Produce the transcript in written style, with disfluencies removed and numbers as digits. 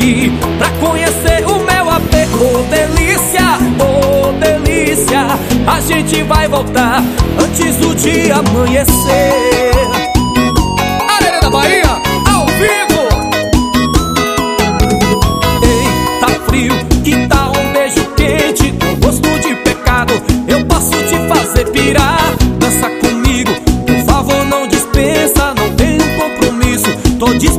aqui pra conhecer o meu AP. Ô delícia, ô delícia, a gente vai voltar antes do dia amanhecer. Arena da Bahia, ao vivo. Ei, tá frio, que tal um beijo quente com gosto de pecado? Eu posso te fazer pirar. Dança comigo, por favor, não dispensa, não tenho compromisso. Tô